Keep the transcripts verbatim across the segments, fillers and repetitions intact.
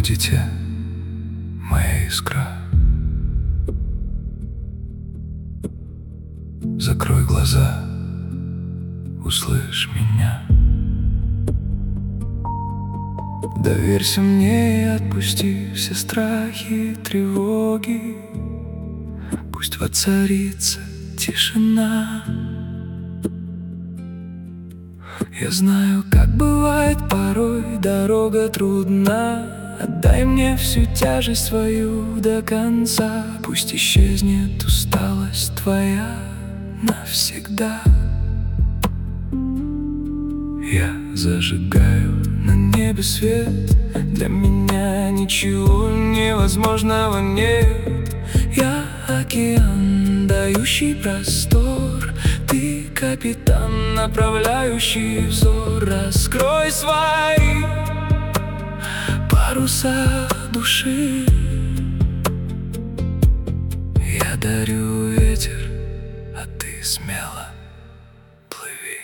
дитя, моя искра. Закрой глаза, услышь меня. Доверься мне и отпусти все страхи и тревоги. Пусть воцарится тишина. Я знаю, как бывает порой дорога трудна. Отдай мне всю тяжесть свою до конца. Пусть исчезнет усталость твоя навсегда. Я зажигаю на небе свет. Для меня ничего невозможного нет. Я океан, дающий простор. Ты капитан, направляющий взор. Раскрой свои паруса души. Я дарю ветер, а ты смело плыви.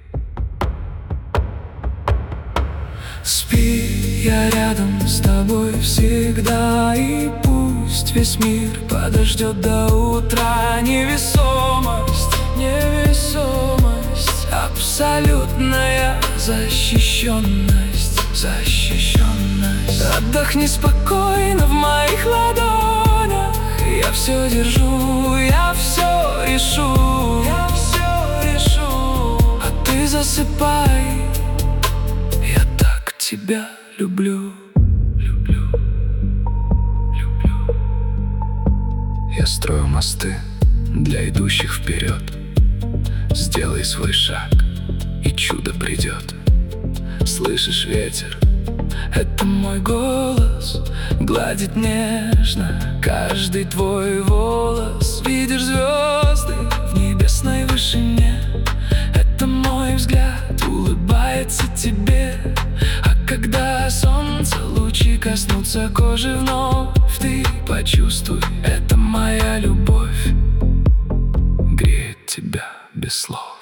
Спи, я рядом с тобой всегда. И пусть весь мир подождет до утра. Невесомость, невесомость, абсолютная защищенность, защищенность. Отдохни спокойно в моих ладонях. Я все держу, я все решу, я все решу. А ты засыпай, я так тебя люблю, люблю, люблю. Я строю мосты для идущих вперед. Сделай свой шаг, и чудо придет. Слышишь ветер? Это мой голос. Гладит нежно каждый твой волос. Видишь звезды в небесной вышине? Это мой взгляд улыбается тебе. А когда солнце лучи коснутся кожи вновь, ты почувствуй, это моя любовь греет тебя без слов.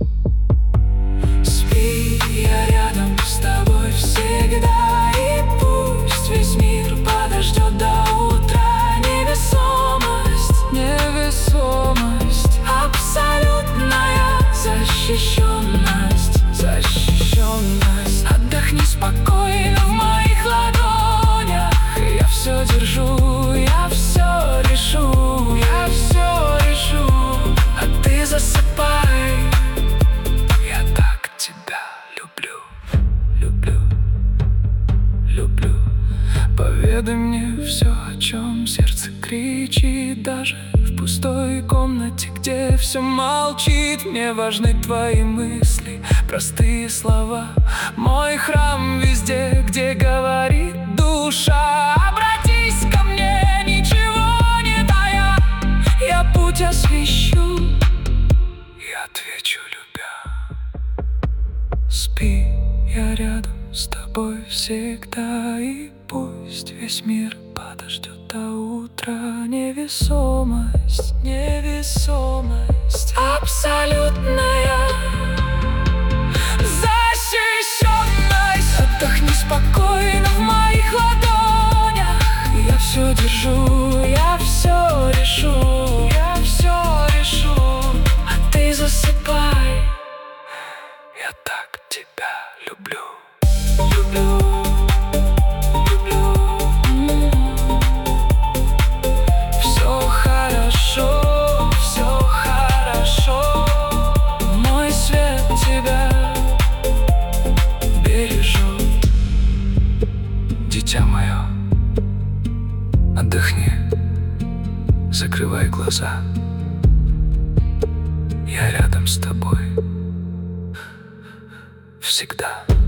Спи, я рядом с тобой всегда. И пусть весь мир подождет до утра. Невесомость, невесомость, абсолютная защищенность, защищенность. Отдохни спокойно в моих ладонях. Я все держу, я все решу, я все решу. А ты засыпай, я так тебя люблю, люблю, люблю. Поведай мне все, о чем сердце кричит. Даже в пустой комнате, где все молчит. Мне важны твои мысли, простые слова. Мой храм везде, где говорит душа. Обратись ко мне, ничего не тая. Я путь освещу, я отвечу, любя. Спи, я рядом с тобой всегда. И пусть весь мир подождет до утра. Невесомость, невесомость, абсолютная защищенность. Отдохни спокойно в моих ладонях. Я все держу, я все решу, я все решу. А ты засыпай, я так тебя люблю, люблю. Дитя мое, отдохни, закрывай глаза. Я рядом с тобой всегда.